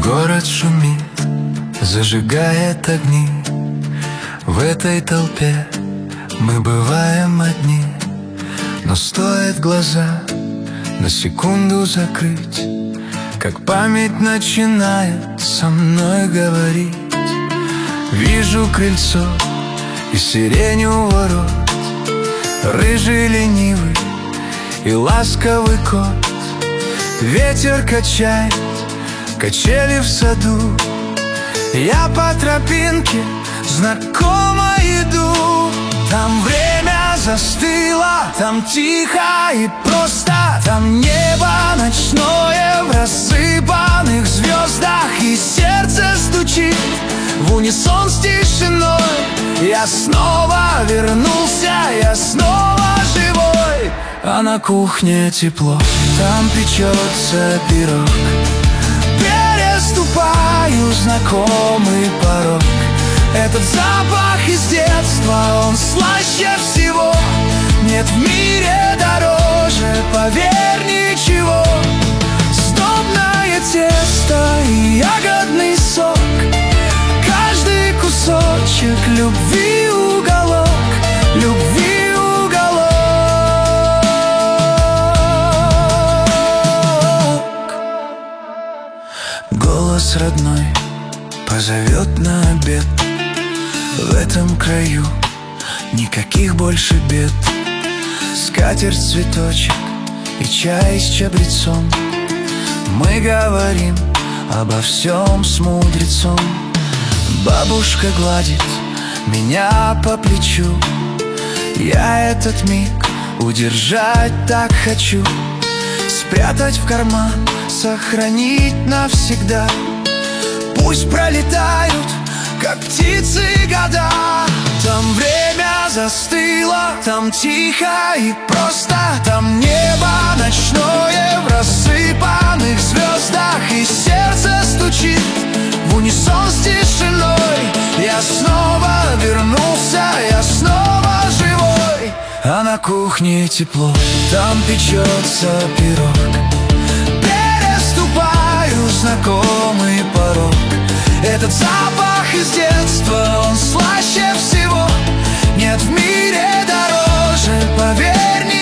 Город шумит, зажигает огни. В этой толпе мы бываем одни. Но стоит глаза на секунду закрыть, как память начинает со мной говорить. Вижу крыльцо и сирень у ворот, рыжий ленивый и ласковый кот. Ветер качает качели в саду, я по тропинке знакомо иду. Там время застыло, там тихо и просто, там небо ночное в рассыпанных звездах, и сердце стучит в унисон с тишиной. Я снова вернулся, я снова живой. А на кухне тепло, там печется пирог. Переступаю знакомый порог. Этот запах из детства, он слаще всего. Нет в мире дороже, поверь, ничего. Сдобное тесто и ягодный сок, каждый кусочек любви уголок, любви уголок. Голос родной позовет на обед. В этом краю никаких больше бед. Скатерть, цветочек и чай с чабрецом. Мы говорим обо всем с мудрецом. Бабушка гладит меня по плечу. Я этот миг удержать так хочу, спрятать в карман, сохранить навсегда. Пусть пролетают, как птицы, года. Там время застыло, там тихо и просто, там небо ночное в рассыпанных звездах, и сердце стучит в унисон с тишиной. Я снова вернулся, я снова живой. А на кухне тепло, там печется пирог. Переступаю знакомый порог. Этот запах из детства, он слаще всего. Нет в мире дороже, поверь,